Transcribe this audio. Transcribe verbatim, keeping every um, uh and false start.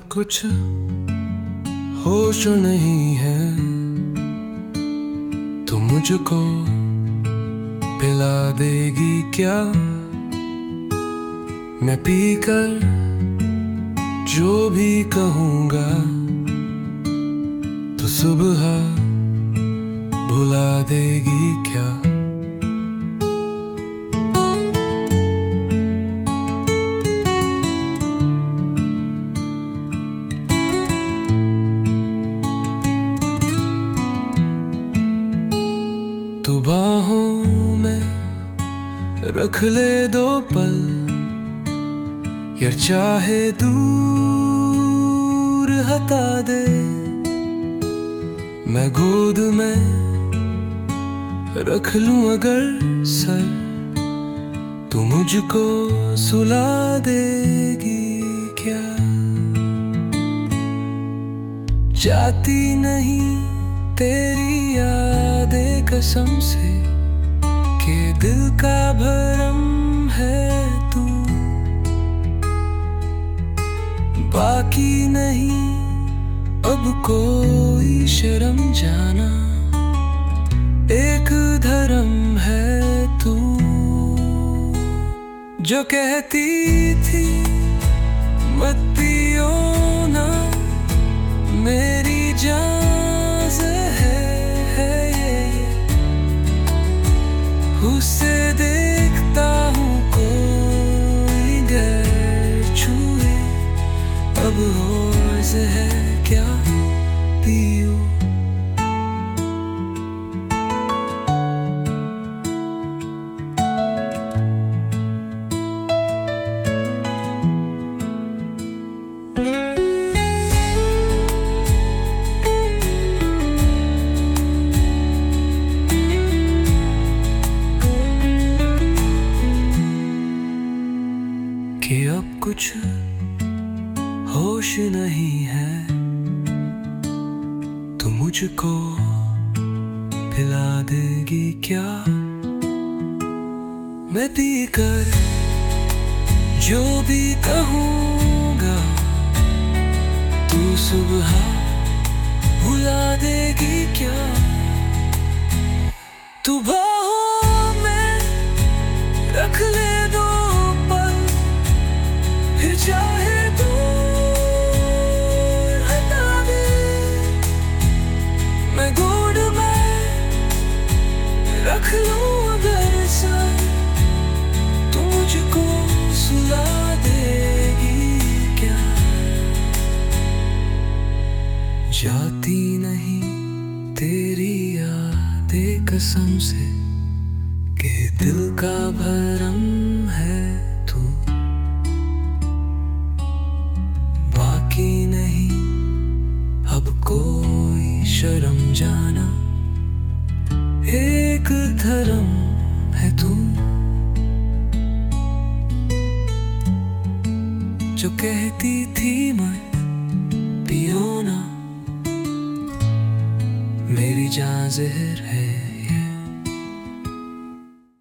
कुछ होश नहीं है, तू मुझको पिला देगी क्या? मैं पीकर जो भी कहूँगा तो सुबह भुला देगी क्या? तू बाहों में रख ले दो पल, या चाहे दूर हटा दे। मैं गोद में रख लूं अगर सर, तू मुझको सुला देगी क्या? जाती नहीं तेरी यादें कसम से, कि दिल का भरम है तू। बाकी नहीं अब कोई शर्म जाना, एक धर्म है तू। जो कहती थी मत पियो ना, मेरी जान है ये, उसे देखता हूँ कोई गैर छुए, अब होश है क्या पियो? कि अब कुछ होश नहीं है, तो मुझको पिला देगी क्या? मैं पीकर जो भी कहूँगा तू सुबह भुला देगी क्या? तू बाहों में रख ले दो पल, फिर चाहे रख लूं अगर सर, तू मुझको सुला देगी क्या? जाती नहीं तेरी यादें कसम से, कि दिल का भरम है तू। बाकी नहीं अब कोई शर्म जाना, एक धर्म है तू। जो कहती थी मत पियो ना, मेरी जान जहर है।